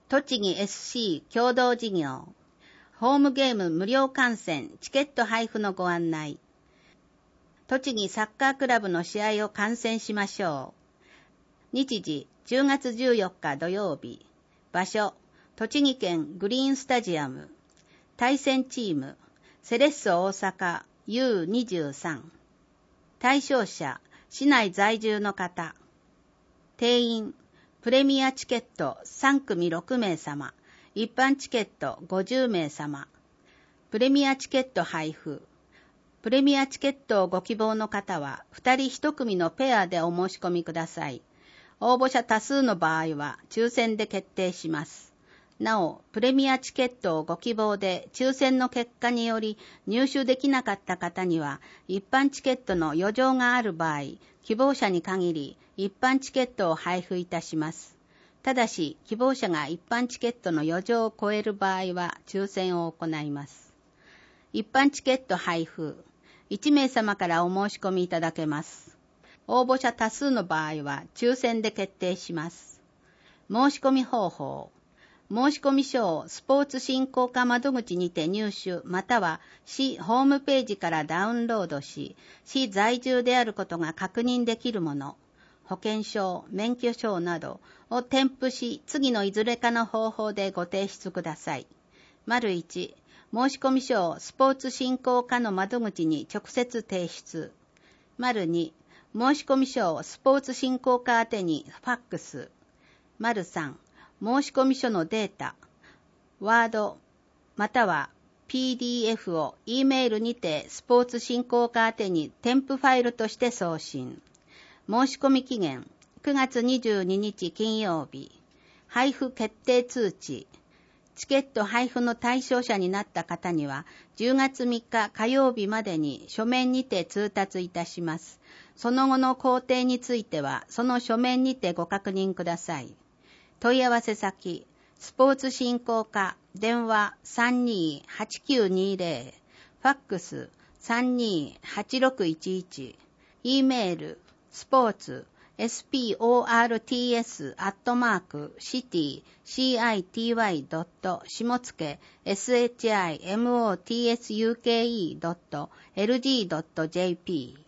栃木 SC 共同事業。ホームゲーム無料観戦、チケット配布のご案内。栃木サッカークラブの試合を観戦しましょう。日時、10月14日土曜日。場所、栃木県グリーンスタジアム。対戦チーム、セレッソ大阪 U23。対象者、市内在住の方。定員、プレミアチケット3組6名様。一般チケット50名様。プレミアチケット配布。プレミアチケットをご希望の方は、2人1組のペアでお申し込みください。応募者多数の場合は、抽選で決定します。なお、プレミアチケットをご希望で、抽選の結果により入手できなかった方には、一般チケットの余剰がある場合、希望者に限り、一般チケットを配布いたします。ただし、希望者が一般チケットの余剰を超える場合は、抽選を行います。一般チケット配布。1名様からお申し込みいただけます。応募者多数の場合は、抽選で決定します。申し込み方法。申し込み書をスポーツ振興課窓口にて入手、または市ホームページからダウンロードし、市在住であることが確認できるもの。保険証、免許証などを添付し、次のいずれかの方法でご提出ください。1、申込書をスポーツ振興課の窓口に直接提出。2、申込書をスポーツ振興課宛てにファックス。3、申込書のデータ、ワード、または PDF を E メールにてスポーツ振興課宛てに添付ファイルとして送信。申し込み期限、9月22日金曜日。配布決定通知。チケット配布の対象者になった方には、10月3日火曜日までに書面にて通達いたします。その後の工程については、その書面にてご確認ください。問い合わせ先、スポーツ振興課、電話 32-8920、ファックス 32-8611、E メール、スポーツ、sports@city.shimotsuke.lg.jp